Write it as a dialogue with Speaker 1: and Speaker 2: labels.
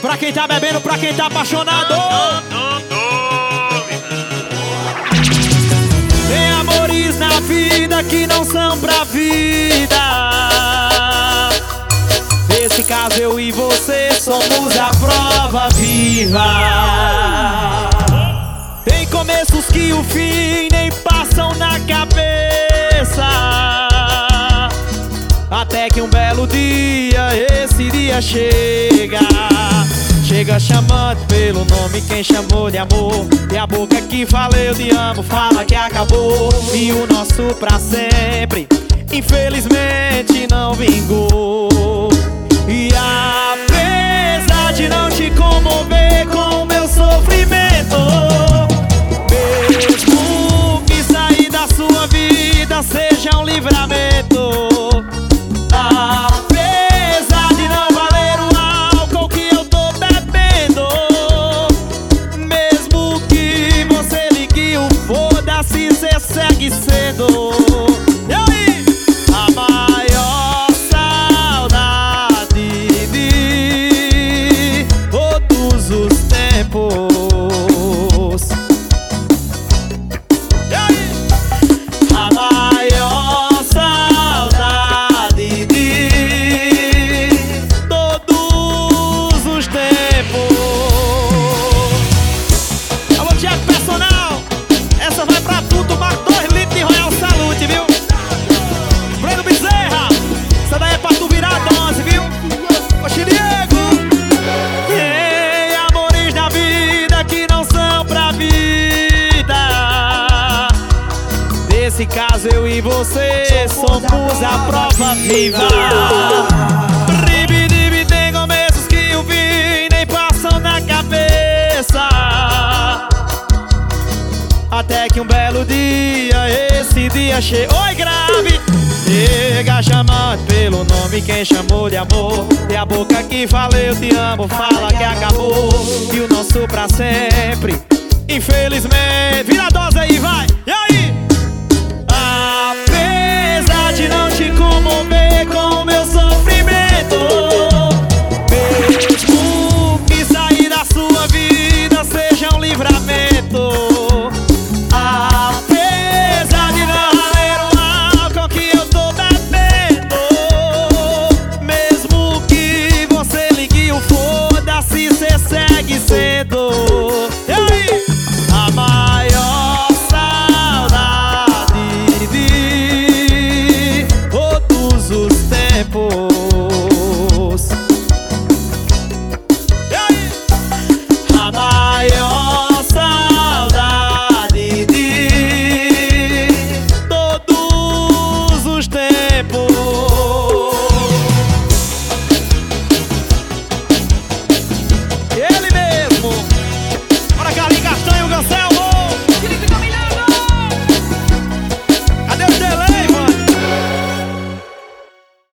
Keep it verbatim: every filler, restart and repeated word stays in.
Speaker 1: Pra quem tá bebendo, pra quem tá apaixonado. Tem amores na vida que não são pra vida. Nesse caso eu e você somos a prova viva. Tem começos que o fim nem passam na cabeça, até que um belo dia, esse dia chega. Chega chamando pelo nome quem chamou de amor, e a boca que fala eu te amo fala que acabou. E o nosso pra sempre, infelizmente, não vingou. E apesar de não te comover com o meu sofrimento, mesmo que sair da sua vida seja um livramento, apesar de não valer o álcool que eu tô bebendo, mesmo que você ligue o foda-se, cê segue sendo. E aí? A maior saudade de todos os tempos. E aí? A maior saudade de todos os tempos. Alô, Tiago Personal, essa vai pra tu tomar dois litros de Royal Salute, viu? Breno Bezerra, essa daí é pra tu virar dose, viu? Oxe, Diego. Tem amores na vida que não são pra vida. Nesse caso eu e você somos a prova viva. Ribidibi, tem começos que o fim nem passam na cabeça, até que um belo dia, esse dia chega. Oi, grave! Chega chamando pelo nome quem chamou de amor, e a boca que fala eu te amo fala que acabou. E o nosso pra sempre, infelizmente. Vira a dose aí, vai!